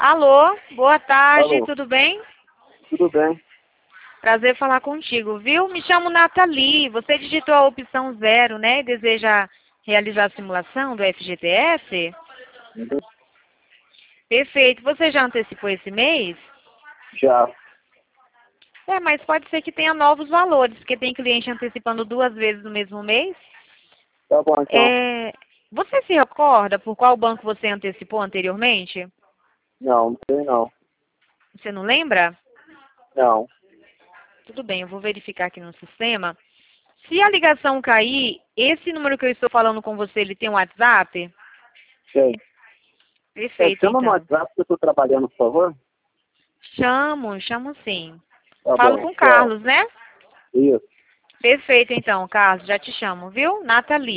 Alô, boa tarde, Alô, tudo bem? tudo bem? Prazer falar contigo, viu? Me chamo Nathalie, você digitou a opção 0, né? E deseja realizar a simulação do FGTS? Uhum. Perfeito, você já antecipou esse mês? Já. Mas pode ser que tenha novos valores, porque tem cliente antecipando 2 vezes no mesmo mês. Tá bom, então. Você se recorda por qual banco você antecipou anteriormente? Não tem não. Você não lembra? Não. Tudo bem, eu vou verificar aqui no sistema. Se a ligação cair, esse número que eu estou falando com você, ele tem um WhatsApp? Sei. Perfeito, Chama no então. WhatsApp que eu tô trabalhando, por favor. Chamo sim. Tá Falo bom, com o tchau. Carlos, né? Isso. Perfeito, então, Carlos, já te chamo, viu? Nathalie.